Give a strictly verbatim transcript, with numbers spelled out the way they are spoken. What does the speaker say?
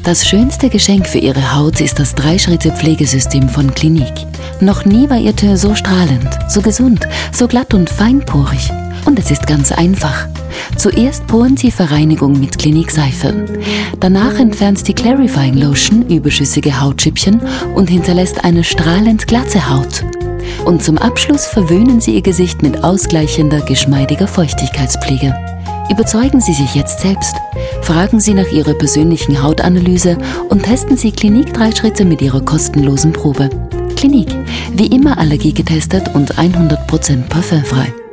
Das schönste Geschenk für Ihre Haut ist das Drei-Schritte-Pflegesystem von Clinique. Noch nie war Ihr Teint so strahlend, so gesund, so glatt und feinporig. Und es ist ganz einfach. Zuerst poren Sie Verreinigung mit Clinique Seife. Danach entfernt die Clarifying Lotion überschüssige Hautschüppchen und hinterlässt eine strahlend glatte Haut. Und zum Abschluss verwöhnen Sie Ihr Gesicht mit ausgleichender, geschmeidiger Feuchtigkeitspflege. Überzeugen Sie sich jetzt selbst. Fragen Sie nach Ihrer persönlichen Hautanalyse und testen Sie Clinique drei Schritte mit Ihrer kostenlosen Probe. Clinique, wie immer allergiegetestet und hundert Prozent parfümfrei.